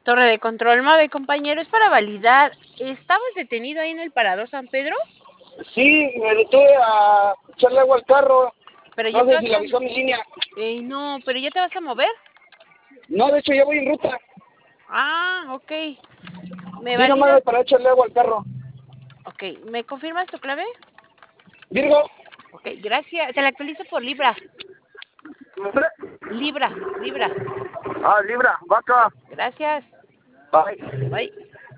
Torre de control, Mave, compañero, es para validar. ¿Estabas detenido ahí en el Parador San Pedro? Sí, me detuve a echarle agua al carro. Pero ya No te sé vas si le a... avisó mi línea. no, pero ya te vas a mover. No, de hecho ya voy en ruta. Ah, ok. ¿Me Sí, nomás validas? para echarle agua al carro. Ok, ¿me confirmas tu clave? Virgo. Ok, gracias. Te la actualizo por Libra. Libra. Ah, Libra, vaca. Gracias. Bye. Bye.